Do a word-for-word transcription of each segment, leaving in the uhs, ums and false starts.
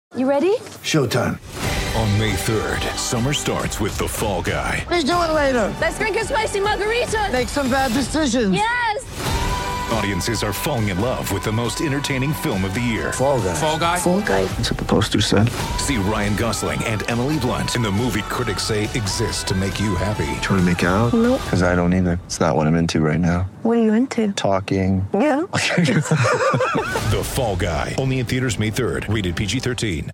You ready? Showtime. On May third, summer starts with The Fall Guy. Let's do it later. Let's drink a spicy margarita. Make some bad decisions. Yes! Audiences are falling in love with the most entertaining film of the year. Fall Guy. Fall Guy? Fall guy. That's what the poster said. See Ryan Gosling and Emily Blunt in the movie critics say exists to make you happy. Trying to make it out? Nope. Because I don't either. It's not what I'm into right now. What are you into? Talking. Yeah. The Fall Guy. Only in theaters May third. Rated P G thirteen.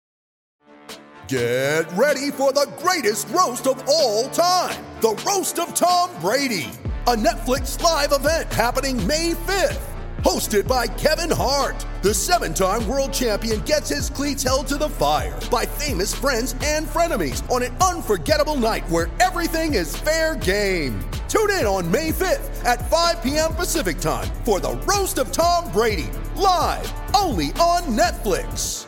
Get ready for the greatest roast of all time. The Roast of Tom Brady. A Netflix live event happening May fifth. Hosted by Kevin Hart. The seven-time world champion gets his cleats held to the fire by famous friends and frenemies on an unforgettable night where everything is fair game. Tune in on May fifth at five p.m. Pacific time for the Roast of Tom Brady. Live only on Netflix.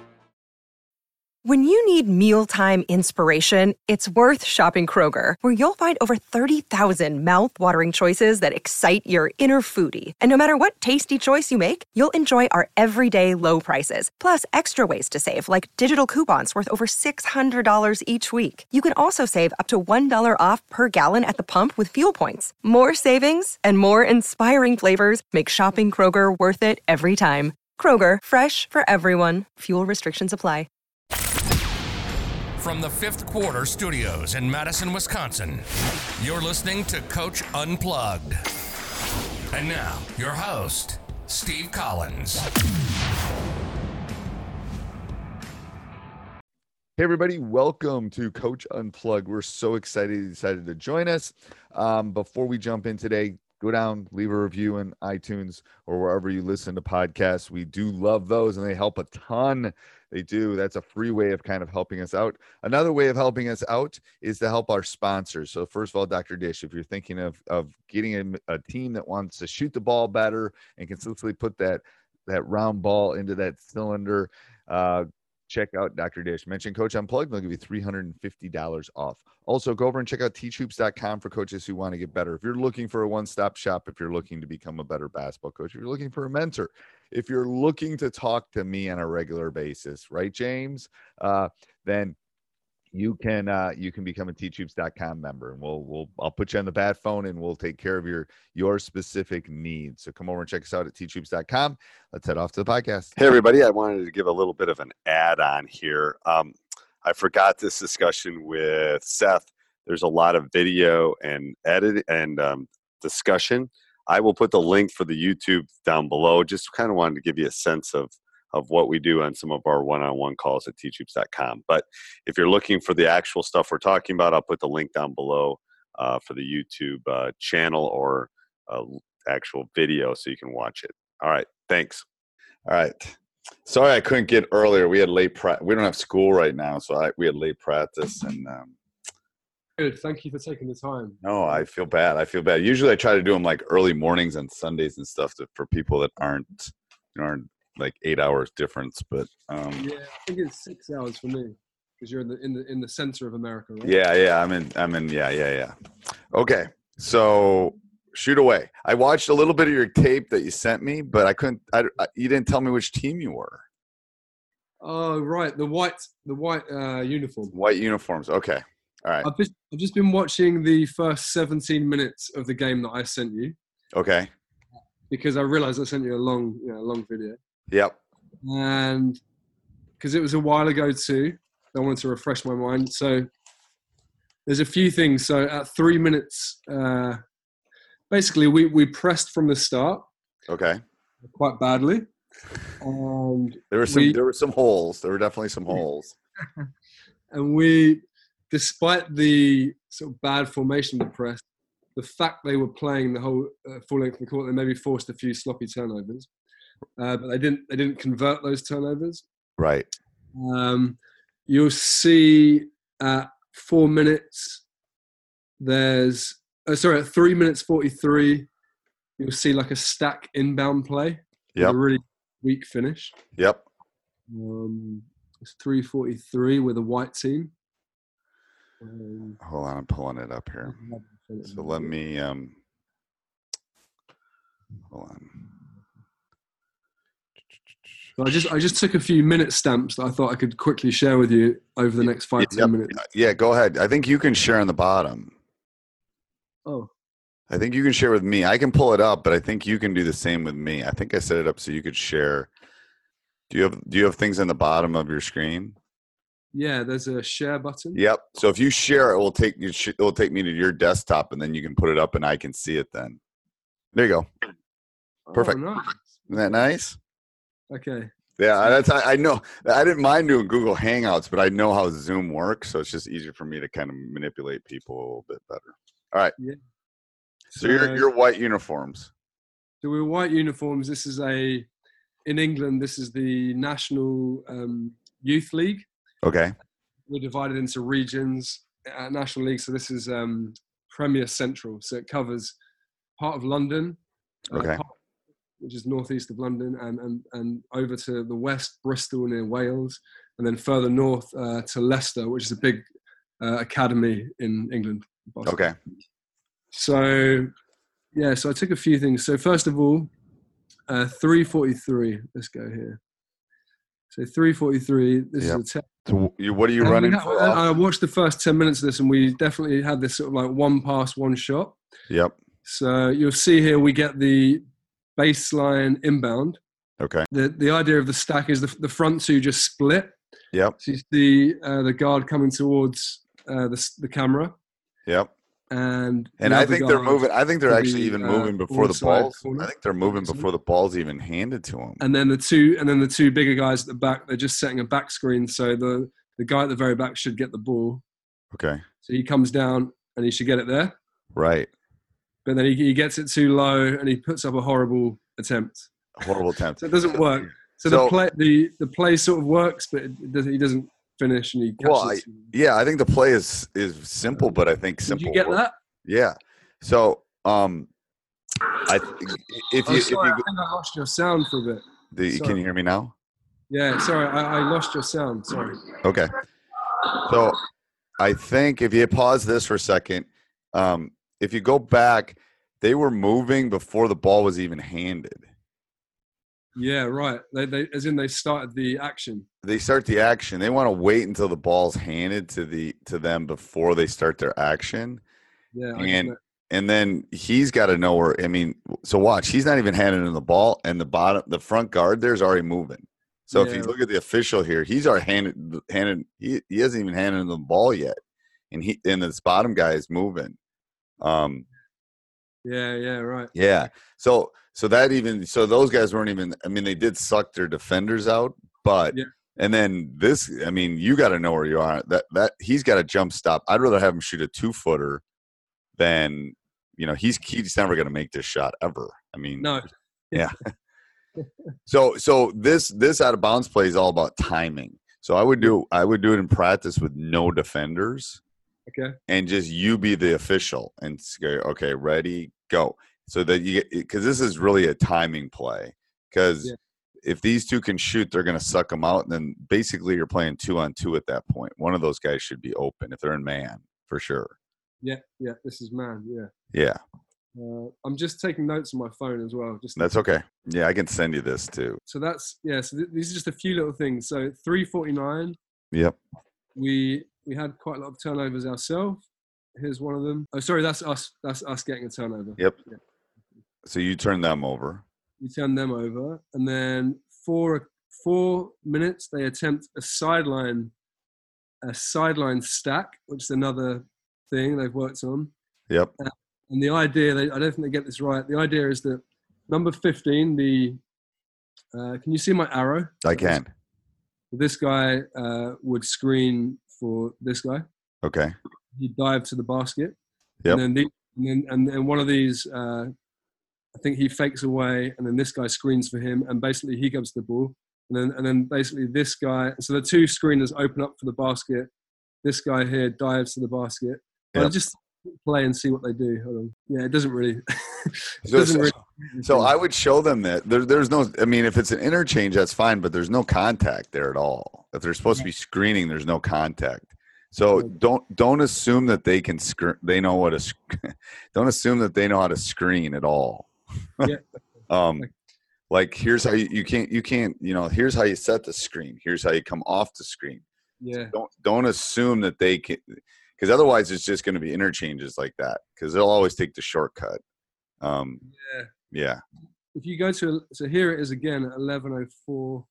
When you need mealtime inspiration, it's worth shopping Kroger, where you'll find over thirty thousand mouth-watering choices that excite your inner foodie. And no matter what tasty choice you make, you'll enjoy our everyday low prices, plus extra ways to save, like digital coupons worth over six hundred dollars each week. You can also save up to one dollar off per gallon at the pump with fuel points. More savings and more inspiring flavors make shopping Kroger worth it every time. Kroger, fresh for everyone. Fuel restrictions apply. From the Fifth Quarter Studios in Madison, Wisconsin, you're listening to Coach Unplugged. And now, your host, Steve Collins. Hey everybody, welcome to Coach Unplugged. We're so excited you decided to join us. Um, before we jump in today, go down, leave a review in iTunes or wherever you listen to podcasts. We do love those and they help a ton. They do. That's a free way of kind of helping us out. Another way of helping us out is to help our sponsors. So first of all, Doctor Dish, if you're thinking of, of getting a, a team that wants to shoot the ball better and consistently put that, that round ball into that cylinder, uh, check out Doctor Dish. Mention Coach Unplugged, they'll give you three hundred fifty dollars off. Also, go over and check out teach hoops dot com for coaches who want to get better. If you're looking for a one-stop shop, if you're looking to become a better basketball coach, if you're looking for a mentor, if you're looking to talk to me on a regular basis, right, James, uh, then you can uh, you can become a teach hoops dot com member, and we'll we'll I'll put you on the bat phone, and we'll take care of your your specific needs. So come over and check us out at teach hoops dot com. Let's head off to the podcast. Hey everybody, I wanted to give a little bit of an add on here. Um, I forgot this discussion with Seth. There's a lot of video and edit and um, discussion. I will put the link for the YouTube down below. Just kind of wanted to give you a sense of of what we do on some of our one-on-one calls at teach hoops dot com. But if you're looking for the actual stuff we're talking about, I'll put the link down below uh, for the YouTube uh, channel or uh, actual video so you can watch it. All right. Thanks. All right. Sorry I couldn't get earlier. We had late practice. We don't have school right now, so I, we had late practice. And um, Good. Thank you for taking the time. no, I feel bad. I feel bad. Usually I try to do them like early mornings on Sundays and stuff to, for people that aren't, you know, aren't like eight hours difference. But um, Yeah, I think it's six hours for me because you're in the in the in the center of America, right? yeah, yeah, I'm in, I'm in. Yeah, yeah, yeah. Okay. So shoot away. I watched a little bit of your tape that you sent me, but I couldn't, I, I, you didn't tell me which team you were. Oh, right. The white the white uh, uniform. White uniforms. Okay. All right. I've just I've just been watching the first seventeen minutes of the game that I sent you Okay. because I realized I sent you a long you know, a long video. Yep. And because it was a while ago too, I wanted to refresh my mind. So there's a few things. So at three minutes, uh, basically we, we pressed from the start Okay. quite badly. And There were some, we, there were some holes. There were definitely some holes. and we, despite the sort of bad formation of the press, the fact they were playing the whole uh, full length of the court, they maybe forced a few sloppy turnovers. Uh, but they didn't. They didn't convert those turnovers. Right. Um, you'll see at four minutes. There's uh, sorry at three minutes forty-three. You'll see like a stack inbound play. Yep. A really weak finish. Yep. Um, it's three forty-three with a white team. Um, Hold on, I'm pulling it up here. So let me um. Hold on. So I just I just took a few minute stamps that I thought I could quickly share with you over the next five, Yep. ten minutes. Yeah, go ahead. I think you can share on the bottom. Oh, I think you can share with me. I can pull it up, but I think you can do the same with me. I think I set it up so you could share. Do you have Do you have things on the bottom of your screen? yeah, there's a share button. Yep. So if you share, it will take you. It will take me to your desktop, and then you can put it up, and I can see it. Then there you go. Perfect. Oh, nice. Isn't that nice? Okay. Yeah, that's I, I know. I didn't mind doing Google Hangouts, but I know how Zoom works, so it's just easier for me to kind of manipulate people a little bit better. All right. Yeah. So, so your your white uniforms. So we're white uniforms. This is a in England. This is the National um, Youth League. Okay. We're divided into regions at National League. So this is um, Premier Central. So it covers part of London, okay, uh, part, which is northeast of London, and, and and over to the west, Bristol near Wales, and then further north uh, to Leicester, which is a big uh, academy in England. Boston. Okay. So yeah, so I took a few things. So first of all, uh, three forty-three. Let's go here. So three forty-three. This yep. is a. Te- so you, what are you running had, for? I watched the first ten minutes of this, and we definitely had this sort of like one pass, one shot. Yep. So you'll see here we get the baseline inbound. Okay. The the idea of the stack is the the front two just split. Yep. So you see uh, the guard coming towards uh, the the camera. Yep. And and I think they're moving. I think they're actually the, even uh, moving before the balls. corner. I think they're moving before the ball's even handed to them. And then the two, and then the two bigger guys at the back, they're just setting a back screen. So the the guy at the very back should get the ball. Okay. So he comes down and he should get it there. Right. But then he, he gets it too low and he puts up a horrible attempt. A horrible attempt. So it doesn't work. So, So- the play the the play sort of works, but it doesn't, he doesn't finish and he catches. Well, I, it. yeah, I think the play is is simple, but I think Did simple. you get work- that? Yeah. So, um, I if Oh, you sorry, if I you, think I lost your sound for a bit. the, sorry. can you hear me now? Yeah, sorry, I, I lost your sound. Sorry. Okay. So, I think if you pause this for a second, um, if you go back, they were moving before the ball was even handed. Yeah, right. They, they, as in they started the action. They start the action. They want to wait until the ball's handed to the to them before they start their action. Yeah, I And get it. and then he's got to know where. I mean, so watch. He's not even handing him the ball, and the bottom, the front guard there's already moving. So if Yeah. you look at the official here, he's already handed handed. He, he hasn't even handed him the ball yet, and he and this bottom guy is moving. Um, Yeah, yeah, right. yeah. So so that even so those guys weren't even. I mean, they did suck their defenders out, but. Yeah. And then this, I mean, you got to know where you are. That that he's got a jump stop. I'd rather have him shoot a two footer than, you know, he's he's never going to make this shot ever. I mean, No. yeah. so so this this out of bounds play is all about timing. So I would do I would do it in practice with no defenders Okay. and just you be the official and say, okay, ready, go. So that you get because this is really a timing play because. Yeah. If these two can shoot, they're going to suck them out. And then basically you're playing two on two at that point. One of those guys should be open if they're in man for sure. Yeah, yeah. This is man. Yeah. Yeah, Uh, I'm just taking notes on my phone as well. Just that's okay. Yeah, I can send you this too. so that's yeah. So th- these are just a few little things. So three forty-nine. Yep. We we had quite a lot of turnovers ourselves. Here's one of them. Oh, sorry, that's us. That's us getting a turnover. Yep. Yeah. So you turn them over. We turn them over, and then for four minutes they attempt a sideline, a sideline stack, which is another thing they've worked on. Yep. Uh, and the idea, they, I don't think they get this right. The idea is that number fifteen, the uh, can you see my arrow? I can. This guy uh, would screen for this guy. Okay. He'd dive to the basket. Yep. And then, the, and then and then one of these. Uh, I think he fakes away, and then this guy screens for him, and basically he comes to the ball, and then and then basically this guy. So the two screeners open up for the basket. This guy here dives to the basket. Yep. I'll just play and see what they do. Hold on. Yeah, it doesn't really. it So, doesn't so, really so I would show them that there, there's no. I mean, if it's an interchange, that's fine, but there's no contact there at all. If they're supposed to be screening, there's no contact. So don't don't assume that they can screen. They know what to. Don't assume that they know how to screen at all. Yeah. um, Like, here's how you, you can't, you can't, you know, here's how you set the screen. Here's how you come off the screen. Yeah. Don't, don't assume that they can, because otherwise it's just going to be interchanges like that, because they'll always take the shortcut. Um, yeah. Yeah. If you go to, so here it is again at eleven oh four.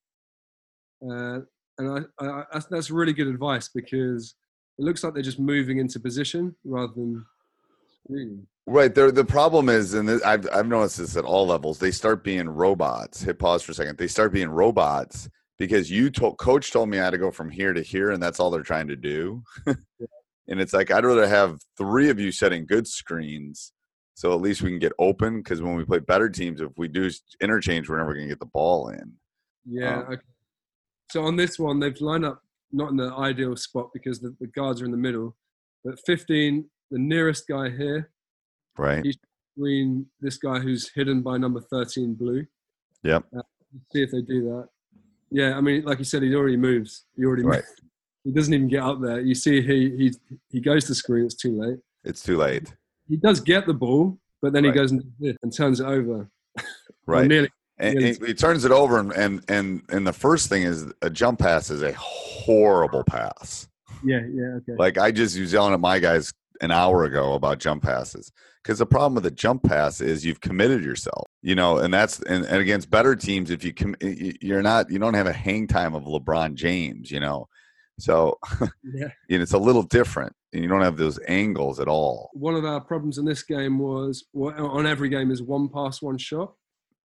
Uh, and I, I, I, that's really good advice, because it looks like they're just moving into position rather than screening. Right. There, the problem is, and this, I've, I've noticed this at all levels, they start being robots. Hit pause for a second. They start being robots because you told, coach told me I had to go from here to here, and that's all they're trying to do. Yeah. And it's like, I'd rather have three of you setting good screens, so at least we can get open, because when we play better teams, if we do interchange, we're never going to get the ball in. Yeah. Um, Okay. So on this one, they've lined up not in the ideal spot because the, the guards are in the middle, but fifteen, the nearest guy here, right? He's screen this guy who's hidden by number thirteen blue. Yep. Uh, see if they do that. Yeah, I mean, like you said, he already moves. He already right. moves. He doesn't even get up there. You see, he he he goes to screen. It's too late. It's too late. He does get the ball, but then right. he goes and, and turns it over. Right. nearly, and, nearly. and he turns it over, and, and and and the first thing is a jump pass is a horrible pass. Yeah, yeah, okay. Like, I just was yelling at my guys an hour ago about jump passes, because the problem with the jump pass is you've committed yourself, you know, and that's and, and against better teams, if you com- you're not, you don't have a hang time of LeBron James, you know, so yeah, you know, it's a little different, and you don't have those angles at all. One of our problems in this game was, well, on every game, is one pass, one shot.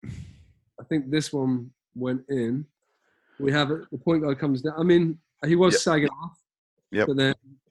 I think this one went in. We have it. The point guard comes down. I mean, he was yep. sagging off. Yep. But then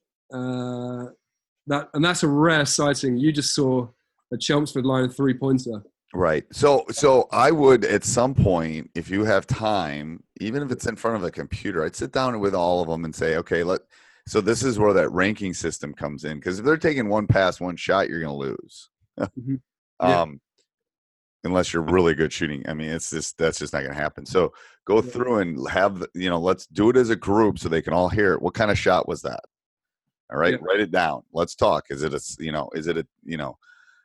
uh, that, and that's a rare sighting. You just saw a Chelmsford line three pointer. Right. So, so I would, at some point, if you have time, even if it's in front of a computer, I'd sit down with all of them and say, okay, let. So this is where that ranking system comes in, because if they're taking one pass, one shot, you're going to lose. mm-hmm. yeah. Um, unless you're really good shooting. I mean, it's just, that's just not going to happen. So go yeah. through and have, you know, let's do it as a group so they can all hear it. What kind of shot was that? All right. Yeah. Write it down. Let's talk. Is it a, you know, is it a, you know,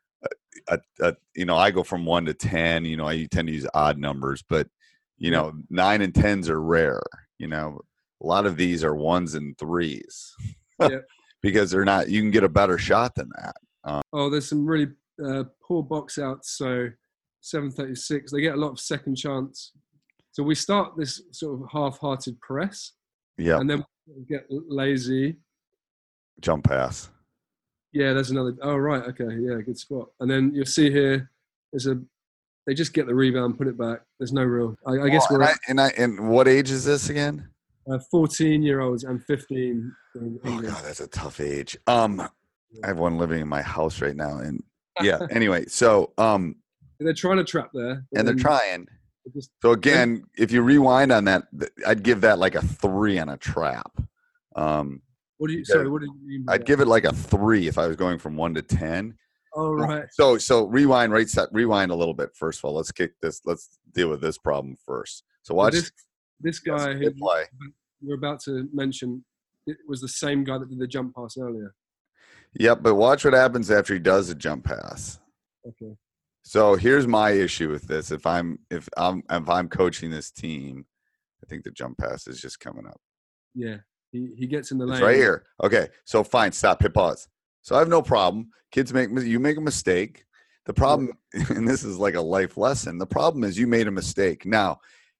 a, a, a you know, I go from one to ten, you know, I tend to use odd numbers, but you know, yeah. nine and tens are rare. You know, a lot of these are ones and threes yeah. because they're not, you can get a better shot than that. Um, oh, there's some really uh, poor box outs. So seven thirty-six, they get a lot of second chance. So we start this sort of half-hearted press. Yeah. And then we get lazy. Jump pass. Yeah, there's another. Oh, right. Okay. Yeah, good spot. And then you'll see here, there's a, they just get the rebound, put it back. There's no real, I, I well, guess we're. And, I, and, I, and what age is this again? Uh, fourteen year olds and fifteen. Oh, God, that's a tough age. Um, I have one living in my house right now. And yeah, anyway, so. um. They're trying to trap there. And they're trying. Just, so again, if you rewind on that, I'd give that like a three on a trap. Um, what do you? Sorry, what do you mean? By I'd that? give it like a three if I was going from one to ten. Oh right. So so rewind, right? Set, rewind a little bit. First of all, let's kick this. Let's deal with this problem first. So watch. So this, this guy who play. you're about to mention, it was the same guy that did the jump pass earlier. Yep, but watch what happens after he does a jump pass. Okay. So here's my issue with this. If I'm if I'm if I'm coaching this team, I think the jump pass is just coming up. Yeah, he he gets in the lane. It's right here. Okay, so fine. Stop. Hit pause. So I have no problem. Kids make you make a mistake. The problem, and this is like a life lesson. The problem is you made a mistake. Now,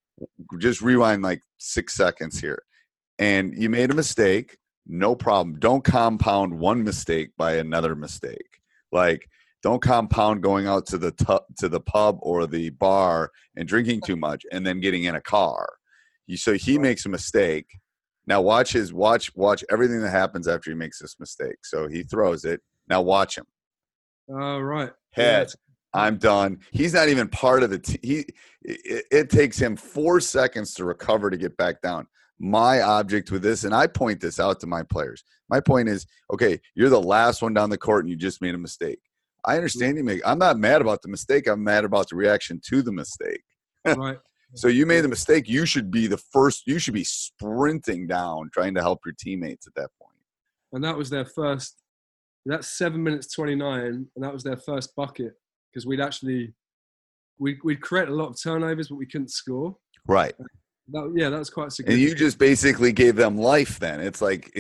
just rewind like six seconds here, and you made a mistake. No problem. Don't compound one mistake by another mistake. Like. Don't compound going out to the tu- to the pub or the bar and drinking too much and then getting in a car. You, so he makes a mistake. Now watch his watch watch everything that happens after he makes this mistake. So he throws it. Now watch him. Oh, right. Head. Yeah. I'm done. He's not even part of the team. He it, it takes him four seconds to recover to get back down. My object with this, and I point this out to my players. My point is, okay, you're the last one down the court and you just made a mistake. I understand you make. I'm not mad about the mistake. I'm mad about the reaction to the mistake. Right. So you made the mistake. You should be the first. You should be sprinting down, trying to help your teammates at that point. And that was their first. That's seven minutes twenty-nine, and that was their first bucket because we'd actually we'd, we'd create a lot of turnovers, but we couldn't score. Right. That, yeah, that was quite significant. And you just basically gave them life then. It's like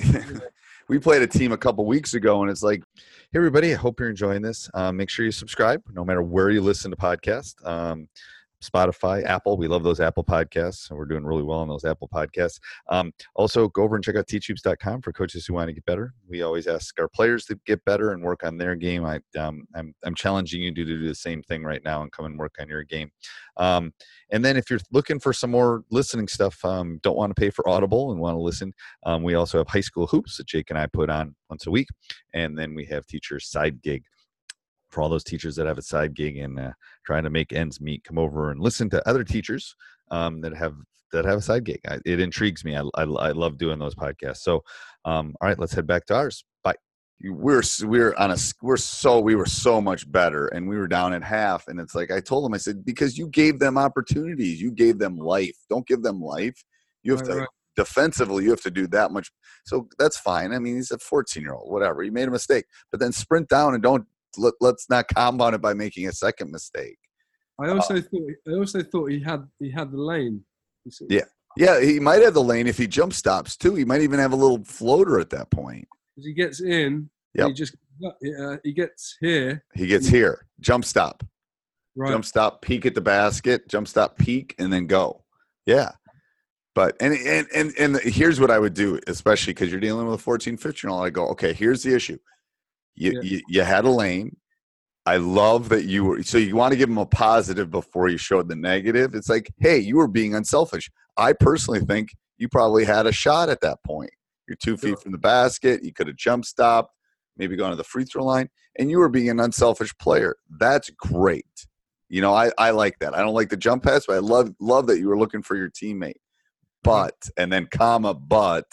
we played a team a couple weeks ago, and it's like, hey, everybody, I hope you're enjoying this. Um, make sure you subscribe no matter where you listen to podcasts. Um, Spotify, Apple. We love those Apple podcasts, and we're doing really well on those Apple podcasts. Um, also, go over and check out teach hoops dot com for coaches who want to get better. We always ask our players to get better and work on their game. I, um, I'm, I'm challenging you to do the same thing right now and come and work on your game. Um, and then if you're looking for some more listening stuff, um, don't want to pay for Audible and want to listen, um, we also have High School Hoops that Jake and I put on once a week. And then we have Teacher's Side Gig. For all those teachers that have a side gig and uh, trying to make ends meet, come over and listen to other teachers um, that have that have a side gig. I, it intrigues me. I, I, I love doing those podcasts. So, um, all right, let's head back to ours. Bye. We're we're on a we're so we were so much better, and we were down at half. And it's like I told them, I said, because you gave them opportunities, you gave them life. Don't give them life. You have Right, to right. defensively. You have to do that much. So that's fine. I mean, he's a fourteen year old. Whatever. He made a mistake, but then sprint down and don't. Let, let's not compound it by making a second mistake. I also uh, thought I also thought he had he had the lane. Yeah, yeah, he might have the lane if he jump stops too. He might even have a little floater at that point. As he gets in, yep. he just uh, he gets here. He gets here. Jump stop. Right. Jump stop. Peek at the basket. Jump stop. Peek and then go. Yeah. But and and and and here's what I would do, especially because you're dealing with a fourteen, fifteen year old. I go, okay, here's the issue. You, yeah. you you had a lane. I love that you were – so you want to give them a positive before you showed the negative. It's like, hey, you were being unselfish. I personally think you probably had a shot at that point. You're two feet Sure. from the basket. You could have jump stopped, maybe gone to the free throw line, and you were being an unselfish player. That's great. You know, I, I like that. I don't like the jump pass, but I love love that you were looking for your teammate. But – and then comma, but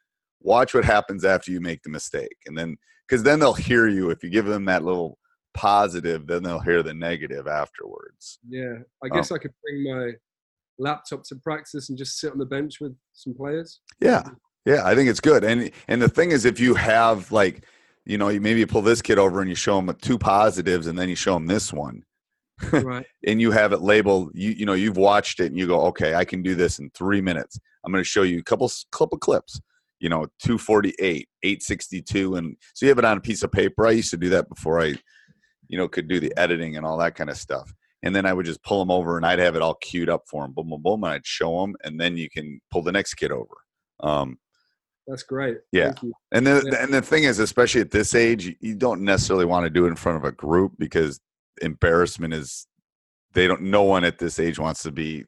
watch what happens after you make the mistake. And then – because then they'll hear you. If you give them that little – positive, then they'll hear the negative afterwards. Yeah, I guess um, I could bring my laptop to practice and just sit on the bench with some players. Yeah, yeah, I think it's good. And and the thing is, if you have like, you know, you maybe you pull this kid over and you show him two positives, and then you show him this one, right? And you have it labeled. You you know, you've watched it, and you go, okay, I can do this in three minutes. I'm going to show you a couple couple clips. You know, two forty-eight, eight sixty-two, and so you have it on a piece of paper. I used to do that before I. You know, could do the editing and all that kind of stuff. And then I would just pull them over and I'd have it all queued up for them. Boom, boom, boom. And I'd show them. And then you can pull the next kid over. Um, That's great. Yeah. Thank you. And the, Yeah. and the thing is, especially at this age, you- you don't necessarily want to do it in front of a group because embarrassment is, they don't, no one at this age wants to be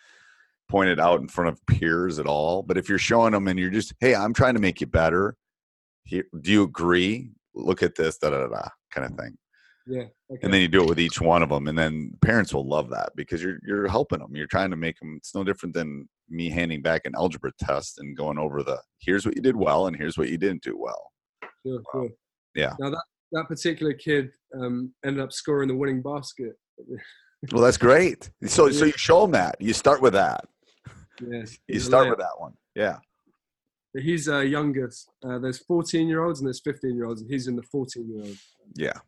pointed out in front of peers at all. But if you're showing them and you're just, hey, I'm trying to make you better. Here, do you agree? Look at this, da, da, da, da, kind of thing. Yeah. Okay. And then you do it with each one of them, and then parents will love that because you're you're helping them. You're trying to make them. It's no different than me handing back an algebra test and going over the here's what you did well and here's what you didn't do well. Sure, sure. Yeah. Now that that particular kid um, ended up scoring the winning basket. Well, that's great. So so you show them that. You start with that. Yeah. You start with that one. Yeah. But he's uh, youngest. Uh, there's fourteen year olds and there's fifteen year olds, and he's in the fourteen year old. Yeah.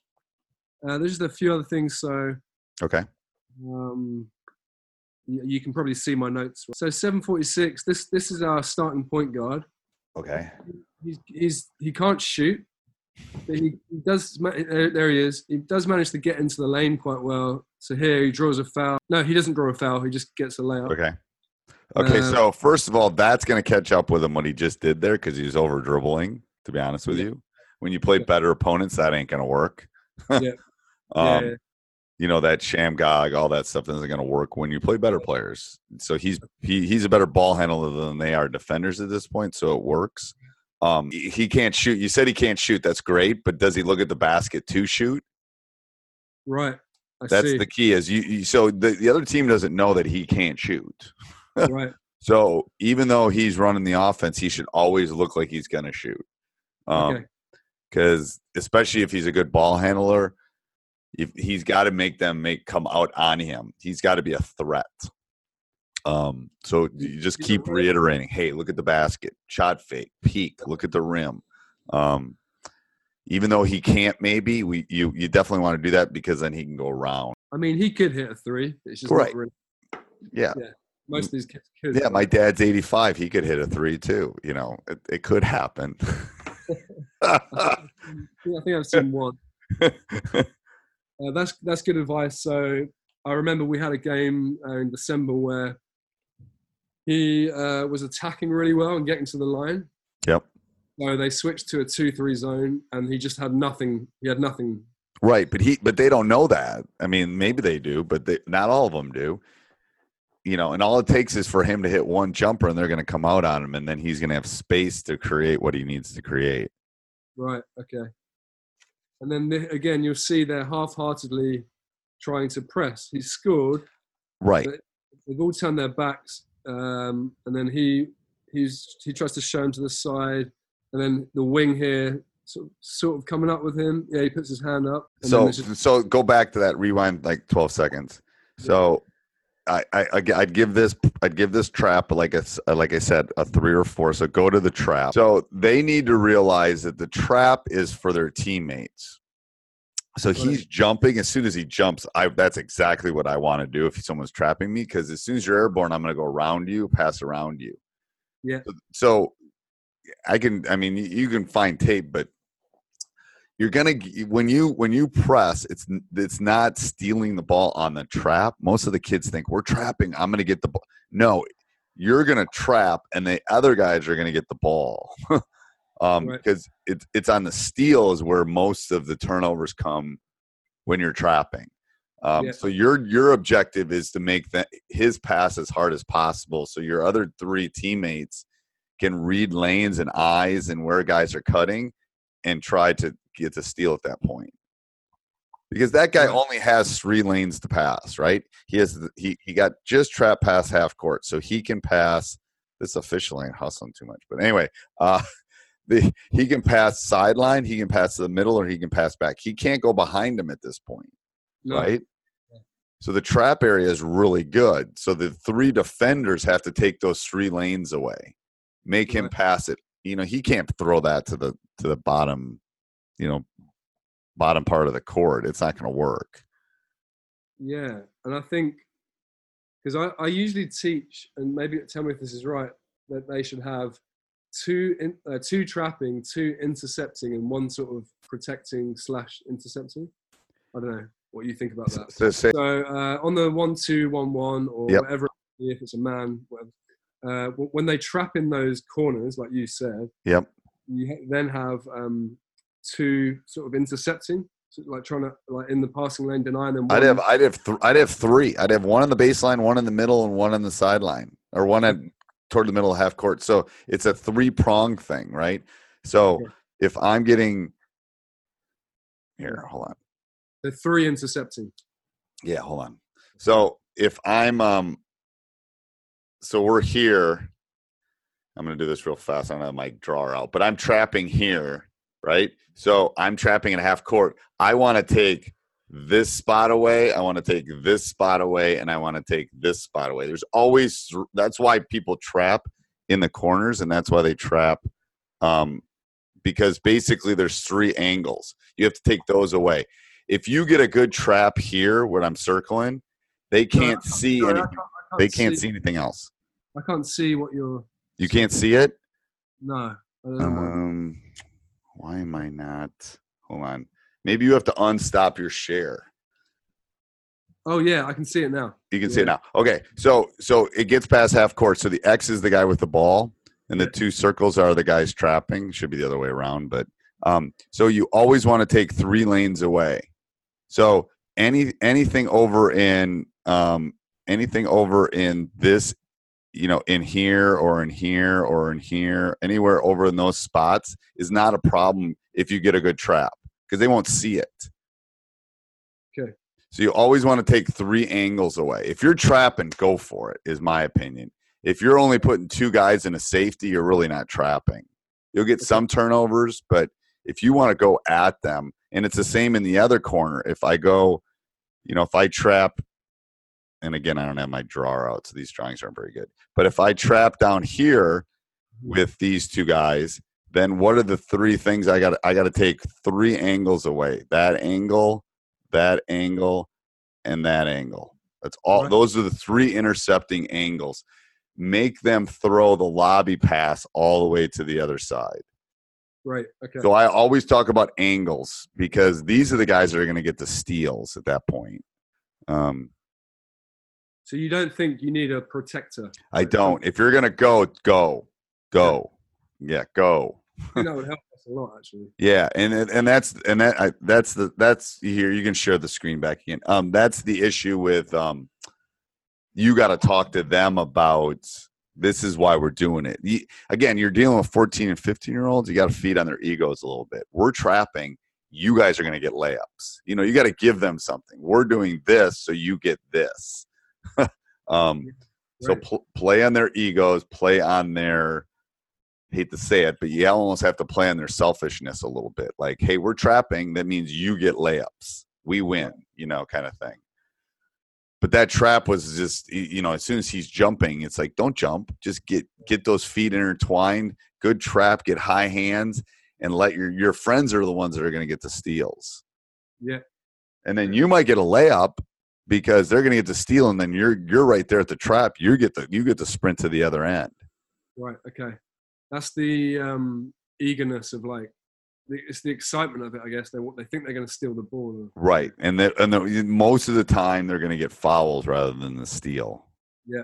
Uh, there's just a few other things. So, okay. Um, you, you can probably see my notes. So seven forty-six. This this is our starting point guard. Okay. He's, he's he can't shoot, but he, he does. There, there he is. He does manage to get into the lane quite well. So here he draws a foul. No, he doesn't draw a foul. He just gets a layup. Okay. Okay. Uh, so first of all, that's going to catch up with him what he just did there because he's over dribbling. To be honest with Yeah. you, when you play Yeah. better opponents, that ain't going to work. Yeah. um, yeah. You know, that Shamgog, all that stuff isn't going to work when you play better players. So he's he he's a better ball handler than they are defenders at this point, so it works. Um, he he can't shoot. You said he can't shoot. That's great, but does he look at the basket to shoot? Right. I That's see. the key. Is you, you so the, the other team doesn't know that he can't shoot. Right. So even though he's running the offense, he should always look like he's going to shoot. Um, Okay. Because especially if he's a good ball handler, if he's got to make them make come out on him. He's got to be a threat. Um, so you just keep reiterating, hey, look at the basket, shot fake, peek, look at the rim. Um, even though he can't, maybe we you you definitely want to do that because then he can go around. I mean, he could hit a three. It's just Right. not really. Yeah. Yeah. Most of these kids could. Yeah, my dad's eighty-five. He could hit a three too. You know, it, it could happen. I think I've seen one. Uh, that's that's good advice. So I remember we had a game uh, in December where he uh, was attacking really well and getting to the line. Yep. So they switched to a two three zone, and he just had nothing. He had nothing. Right, but he but they don't know that. I mean, maybe they do, but they, not all of them do. You know, and all it takes is for him to hit one jumper, and they're going to come out on him, and then he's going to have space to create what he needs to create. Right. Okay. And then the, again, you'll see they're half-heartedly trying to press. He's scored. Right. But they've all turned their backs, um, and then he he's he tries to show him to the side, and then the wing here sort of, sort of coming up with him. Yeah, he puts his hand up. And So just, so go back to that. Rewind like twelve seconds. So I, I I'd give this I'd give this trap like a, like I said a three or four. So go to the trap. So they need to realize that the trap is for their teammates. So he's jumping. As soon as he jumps, I that's exactly what I want to do if someone's trapping me, because as soon as you're airborne, I'm going to go around you, pass around you. Yeah. So, so I can. I mean, you can find tape, but you're gonna when you when you press, it's it's not stealing the ball on the trap. Most of the kids think we're trapping. I'm gonna get the ball. No, you're gonna trap, and the other guys are gonna get the ball. um, Right. Because it's it's on the steal is where most of the turnovers come when you're trapping. Um, Yeah. So your your objective is to make that his pass as hard as possible, so your other three teammates can read lanes and eyes and where guys are cutting, and try to get the steal at that point. Because that guy only has three lanes to pass, right? He has the, he he got just trap past half court, so he can pass. This official ain't hustling too much, but anyway, uh, the he can pass sideline, he can pass to the middle, or he can pass back. He can't go behind him at this point, No. right? So the trap area is really good. So the three defenders have to take those three lanes away, make him Right. pass it. You know, he can't throw that to the to the bottom, you know, bottom part of the court. It's not going to work. Yeah, and I think because I, I usually teach, and maybe tell me if this is right, that they should have two in, uh, two trapping, two intercepting, and one sort of protecting slash intercepting. I don't know what you think about that. So, say, So uh, on the one two one one or Yep. whatever, if it's a man, whatever, uh, w- when they trap in those corners, like you said, yep. you ha- then have um, two sort of intercepting, so like trying to like in the passing lane denying them. I'd one- have I'd have th- I'd have three. I'd have one on the baseline, one in the middle, and one on the sideline, or one at toward the middle of half court. So it's a three prong thing, right? So Okay. if I'm getting here, hold on. the three intercepting. Yeah, hold on. So if I'm um so we're here. I'm gonna do this real fast. I don't have my drawer out, but I'm trapping here, right? So I'm trapping in half court. I want to take this spot away, I want to take this spot away, and I want to take this spot away. There's always that's why people trap in the corners, and that's why they trap um because basically there's three angles. You have to take those away. If you get a good trap here where I'm circling, they can't see Sorry, I anything. can't- I can't They can't see- see anything else. I can't see what you're. You can't see it? No. I don't know why. Um, why am I not? Hold on. Maybe you have to unstop your share. Oh yeah, I can see it now. You can see it now. Okay, so so it gets past half court. So the X is the guy with the ball, and the Yeah. two circles are the guys trapping. Should be the other way around, but um, so you always want to take three lanes away. So any anything over in um anything over in this, you know, in here or in here or in here, anywhere over in those spots is not a problem if you get a good trap because they won't see it. Okay. So you always want to take three angles away. If you're trapping, go for it, is my opinion. If you're only putting two guys in a safety, you're really not trapping. You'll get some turnovers, but if you want to go at them, and it's the same in the other corner. If I go, you know, if I trap, and again, I don't have my drawer out, so these drawings aren't very good. But if I trap down here with these two guys, then what are the three things I got? I got to take three angles away. That angle, that angle, and that angle. That's all. Right. Those are the three intercepting angles. Make them throw the lobby pass all the way to the other side. Right. Okay. So I always talk about angles because these are the guys that are going to get the steals at that point. Um, so you don't think you need a protector? I don't. If you're going to go, go, go. Yeah, go. I think that would help us a lot, actually. Yeah, and and that's and that I, that's the that's here. You can share the screen back again. Um, that's the issue with um. You got to talk to them about this is why we're doing it. You, again, you're dealing with fourteen and fifteen year olds. You got to feed on their egos a little bit. We're trapping. You guys are going to get layups. You know, you got to give them something. We're doing this, so you get this. um, right. So pl- play on their egos. Play on their. Hate to say it, but you almost have to play on their selfishness a little bit. Like, hey, we're trapping. That means you get layups. We win. You know, kind of thing. But that trap was just, you know, as soon as he's jumping, it's like, don't jump. Just get get those feet intertwined. Good trap. Get high hands, and let your your friends are the ones that are going to get the steals. Yeah. And then you might get a layup because they're going to get the steal, and then you're you're right there at the trap. You get the you get the sprint to the other end. Right. Okay. That's the um, eagerness of like. It's the excitement of it, I guess. They they think they're going to steal the ball, right? And they, and the, most of the time they're going to get fouls rather than the steal. Yeah.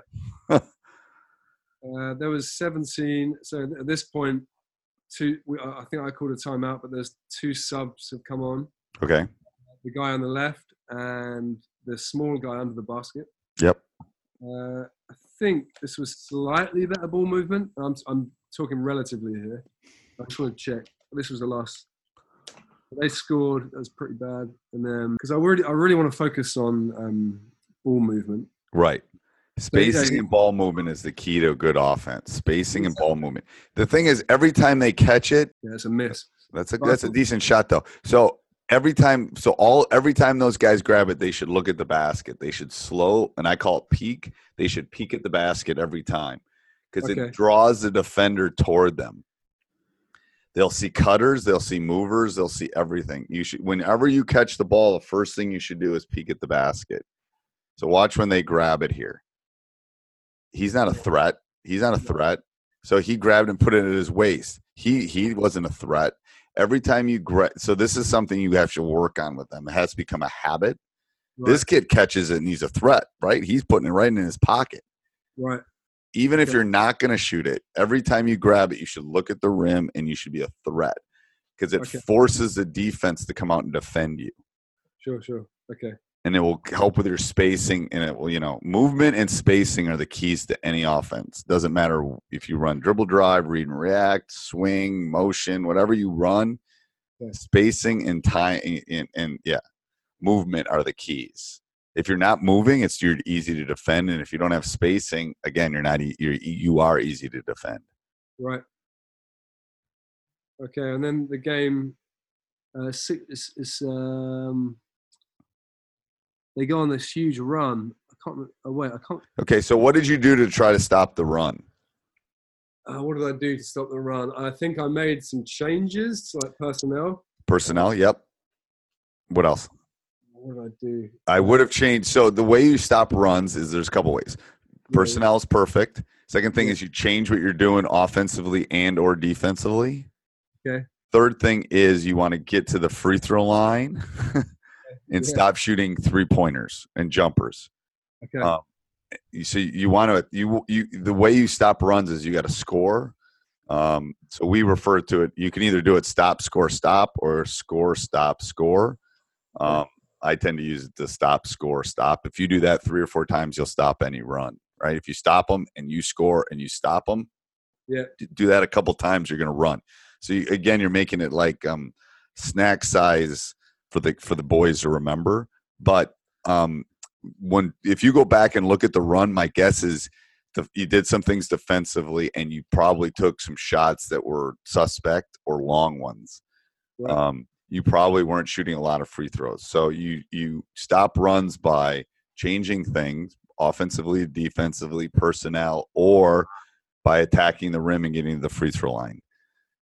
uh, there was seventeen. So at this point, two. We, I think I called a timeout, but there's two subs have come on. Okay. The guy on the left and the small guy under the basket. Yep. Uh, I think this was slightly better ball movement. I'm I'm talking relatively here. I just want to check. This was the last. They scored. That was pretty bad. And then because I really, I really want to focus on um, ball movement. Right. Spacing so, yeah, and ball movement is the key to a good offense. Spacing and ball movement. The thing is, every time they catch it, yeah, it's a miss. That's a that's a decent shot though. So every time, so all every time those guys grab it, they should look at the basket. They should slow, and I call it peek. They should peek at the basket every time because okay. it draws the defender toward them. They'll see cutters, they'll see movers, they'll see everything. You should, whenever you catch the ball, the first thing you should do is peek at the basket. So watch when they grab it here. He's not a threat. He's not a threat. So he grabbed and put it at his waist. He he wasn't a threat. Every time you grab, so this is something you have to work on with them. It has to become a habit. Right. This kid catches it and he's a threat, right? He's putting it right in his pocket. Right. Even if you're not going to shoot it, every time you grab it, you should look at the rim and you should be a threat because it okay. forces the defense to come out and defend you. Sure, sure. Okay. And it will help with your spacing, and it will, you know, movement and spacing are the keys to any offense. Doesn't matter if you run dribble drive, read and react, swing, motion, whatever you run, yeah. spacing and time and, and yeah, movement are the keys. If you're not moving, it's you're easy to defend, and if you don't have spacing, again, you're not you're, you are easy to defend. Right. Okay, and then the game uh, is, is um, they go on this huge run. I can't. Oh wait, I can't. Okay, so what did you do to try to stop the run? Uh, what did I do to stop the run? I think I made some changes to like personnel. Personnel, yep. What else? What did I do? I would have changed. So the way you stop runs is there's a couple ways. Personnel is perfect. Second thing is you change what you're doing offensively and or defensively. Okay. Third thing is you want to get to the free throw line and yeah. stop shooting three pointers and jumpers. Okay. Um, you so you want to you you the way you stop runs is you got to score. Um, so we refer to it. You can either do it stop, score, stop, or score, stop, score. Um, I tend to use the stop, score, stop. If you do that three or four times, you'll stop any run, right? If you stop them and you score and you stop them, yeah, do that a couple times, you're going to run. So you, again, you're making it like um, snack size for the for the boys to remember. But um, when if you go back and look at the run, my guess is the, you did some things defensively, and you probably took some shots that were suspect or long ones. Right. Um, you probably weren't shooting a lot of free throws. So you you stop runs by changing things offensively, defensively, personnel, or by attacking the rim and getting to the free throw line.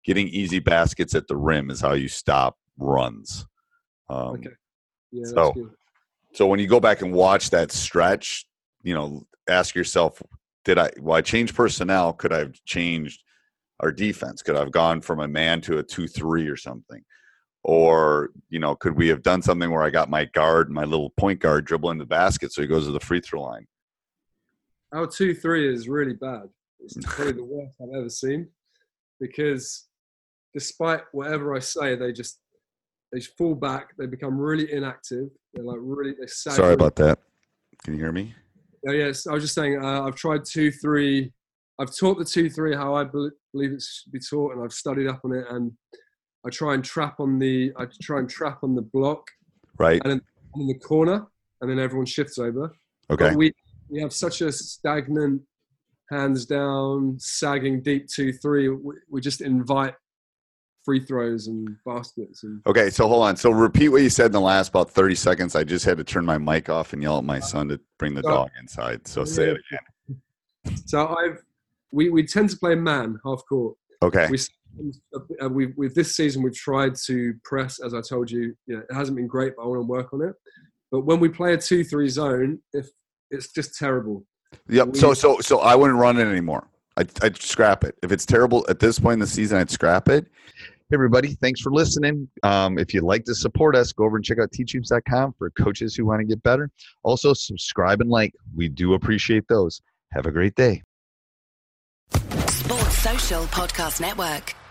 getting easy baskets at the rim is how you stop runs. Um, Okay. Yeah, so, that's good. so when you go back and watch that stretch, you know, ask yourself, did I, well, I changed personnel. Could I have changed our defense? Could I have gone from a man to a two, three or something? Or, you know, could we have done something where I got my guard, my little point guard dribbling the basket so he goes to the free throw line? Our two three is really bad. It's probably the worst I've ever seen, because despite whatever I say, they just they fall back. They become really inactive. They're like really. They sag Sorry really- about that. Can you hear me? Oh, yes, I was just saying. Uh, I've tried two three. I've taught the two three how I be- believe it should be taught, and I've studied up on it. And I try and trap on the. I try and trap on the block, Right. and then in the corner, and then everyone shifts over. Okay. But we we have such a stagnant, hands down, sagging deep two three. We, we just invite free throws and baskets. And Okay, so hold on. So repeat what you said in the last about thirty seconds. I just had to turn my mic off and yell at my son to bring the dog inside. So say it again. So I've we, we tend to play man half court. Okay. We uh, we with this season we've tried to press, as I told you. You know, it hasn't been great, but I want to work on it. But when we play a two three zone, if it's just terrible. Yep. We- So so so I wouldn't run it anymore. I'd, I'd scrap it. If it's terrible at this point in the season, I'd scrap it. Hey everybody, thanks for listening. Um, if you'd like to support us, go over and check out teach hoops dot com for coaches who want to get better. Also, subscribe and like. We do appreciate those. Have a great day. Sports Social Podcast Network.